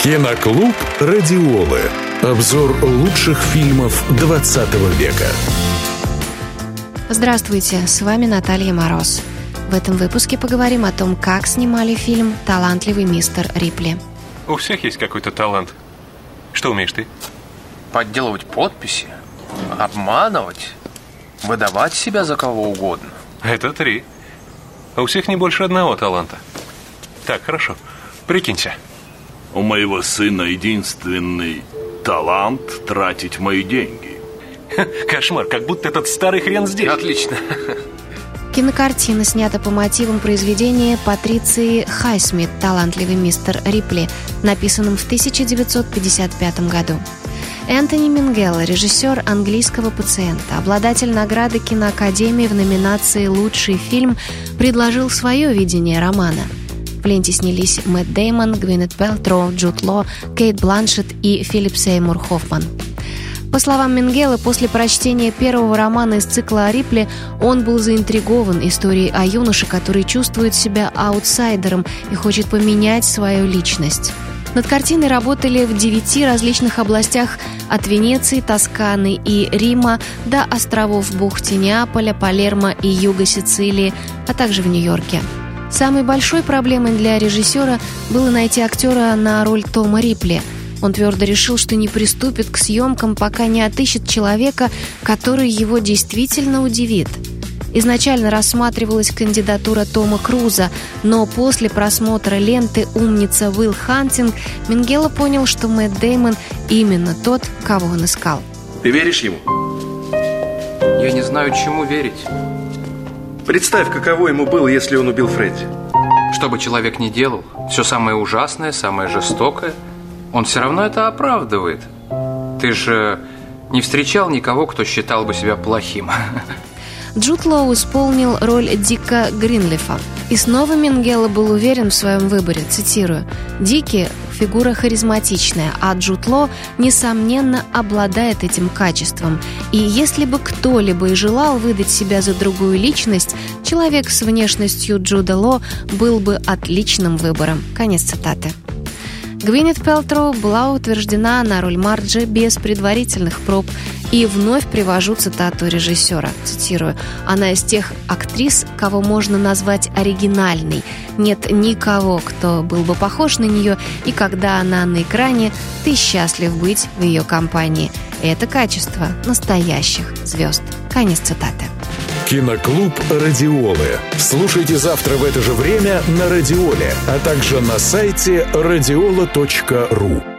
Киноклуб «Радиолы». Обзор лучших фильмов 20 века. Здравствуйте, с вами Наталья Мороз. В этом выпуске поговорим о том, как снимали фильм «Талантливый мистер Рипли». У всех есть какой-то талант. Что умеешь ты? Подделывать подписи, обманывать, выдавать себя за кого угодно. Это 3. А у всех не больше одного таланта. Так, хорошо. Прикинься. У моего сына единственный талант тратить мои деньги. Кошмар, как будто этот старый хрен здесь. Отлично. Кинокартина снята по мотивам произведения Патриции Хайсмит «Талантливый мистер Рипли», написанном в 1955 году. Энтони Мингелла, режиссер «Английского пациента», обладатель награды киноакадемии в номинации «Лучший фильм», предложил свое видение романа. В ленте снялись Мэтт Дэймон, Гвинет Пэлтроу, Джуд Ло, Кейт Бланшетт и Филип Сеймур Хоффман. По словам Мингеллы, после прочтения первого романа из цикла о Рипли он был заинтригован историей о юноше, который чувствует себя аутсайдером и хочет поменять свою личность. Над картиной работали в 9 различных областях от Венеции, Тосканы и Рима до островов бухты Неаполя, Палермо и юга Сицилии, а также в Нью-Йорке. Самой большой проблемой для режиссера было найти актера на роль Тома Рипли. Он твердо решил, что не приступит к съемкам, пока не отыщет человека, который его действительно удивит. Изначально рассматривалась кандидатура Тома Круза, но после просмотра ленты «Умница Уилл Хантинг» Мингелла понял, что Мэтт Дэймон именно тот, кого он искал. Ты веришь ему? Я не знаю, чему верить. Представь, каково ему было, если он убил Фредди. Что бы человек ни делал, все самое ужасное, самое жестокое, он все равно это оправдывает. Ты же не встречал никого, кто считал бы себя плохим. Джуд Лоу исполнил роль Дика Гринлифа. И снова Мингелла был уверен в своем выборе, цитирую: «Дики – фигура харизматичная, а Джуд Лоу, несомненно, обладает этим качеством. И если бы кто-либо и желал выдать себя за другую личность, человек с внешностью Джуда Лоу был бы отличным выбором». Конец цитаты. Гвинет Пэлтроу была утверждена на роль Марджи без предварительных проб. И вновь привожу цитату режиссера, цитирую: «Она из тех актрис, кого можно назвать оригинальной. Нет никого, кто был бы похож на нее, и когда она на экране, ты счастлив быть в ее компании. Это качество настоящих звезд». Конец цитаты. Киноклуб «Радиолы». Слушайте завтра в это же время на Радиоле, а также на сайте radiola.ru.